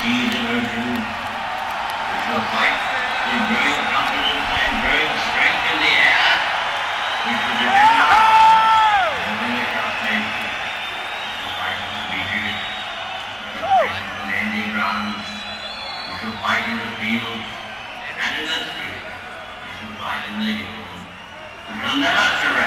these emerging, we shall fight with great confidence and great strength in the air. We shall defend wherever we shall face. We shall fight in the beaches, we shall fight in the landing grounds, we shall fight in the fields and in the streets. We shall fight in the hills. We shall never surrender.